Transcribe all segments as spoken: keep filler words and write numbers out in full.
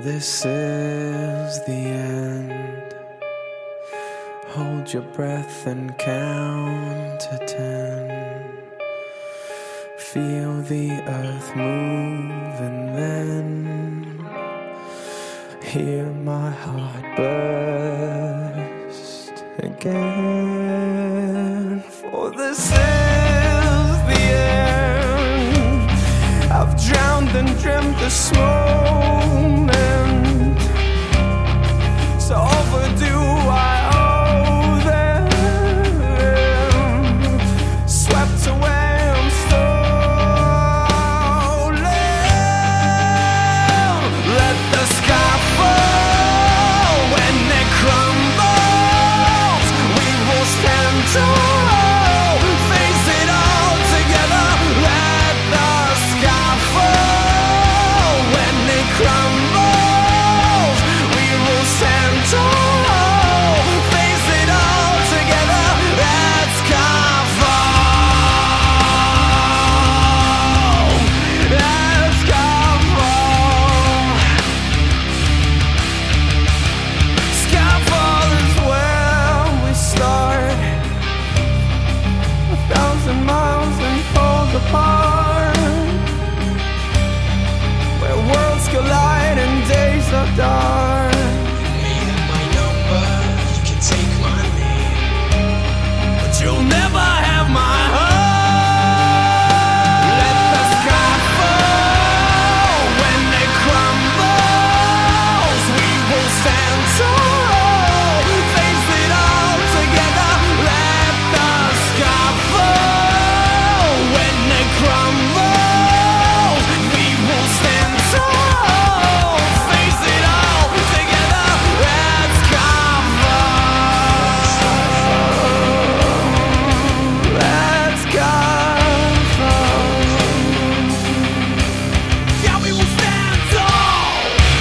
This is the end. Hold your breath and count to ten. Feel the earth move and then hear my heart burst again. For this is the end. I've drowned and dreamt this moment. So overdue I owe them. Swept away I'm stolen. Let the sky fall when it crumbles. We will stand tall, face it all together. Let the sky fall when it crumbles. We will stand tall, face it all together. Let sky fall. Let sky fall. Skyfall is where we start. A thousand miles and poles apart, where worlds collide and days are dark. You may have my number, you can take my name, But you'll never have my heart. Let the sky fall when it crumbles. We will stand tall, face it all together. Let the sky fall when it crumbles. We will stand tall, face it all together. Let sky fall. Let sky fall. Yeah, we will stand tall.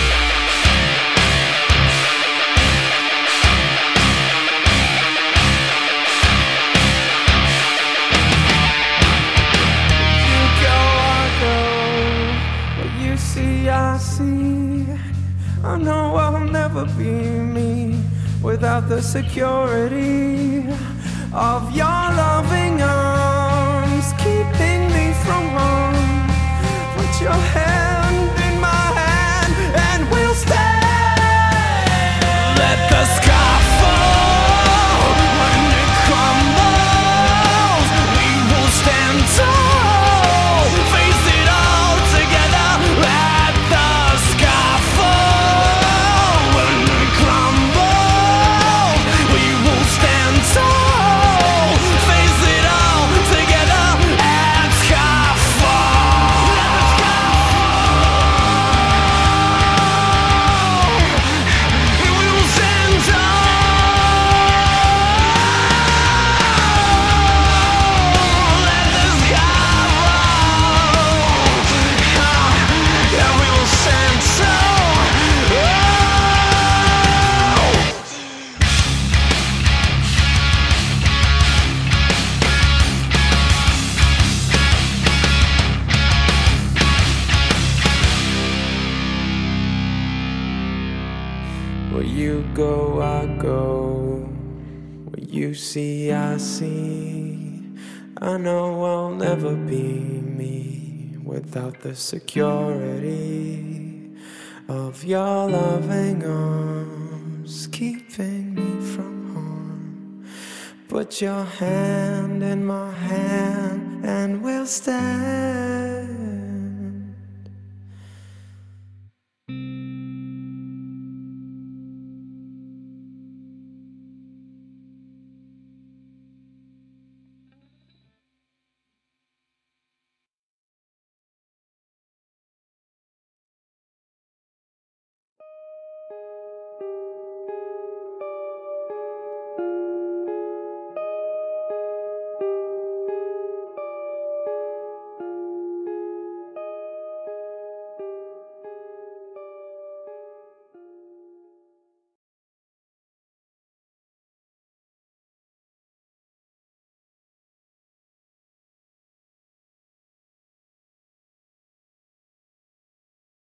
You go, I go. What you see, I see. I know I'll never be me without the security of your loving arms, keeping me from harm. Put your hand in my hand and we'll stand. Let the sky fall when it crumbles. We will stand tall, face it all together. Let the sky fall when it crumbles. We will stand tall, face it all together. Let sky fall. We will stand tall. Let the sky fall. Yeah, we will stand tall. Where you go, I go. Where you see, I see. I know I'll never be me without the security of your loving arms, keeping me from harm. Put your hand in my hand and we'll stand.